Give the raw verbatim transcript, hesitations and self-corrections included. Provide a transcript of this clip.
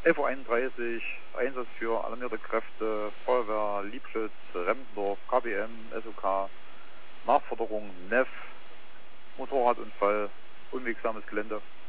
elf Uhr einunddreißig, Einsatz für alarmierte Kräfte, Feuerwehr, Liebschütz, Remmendorf, K B M, S O K, Nachforderung, N E F, Motorradunfall, unwegsames Gelände.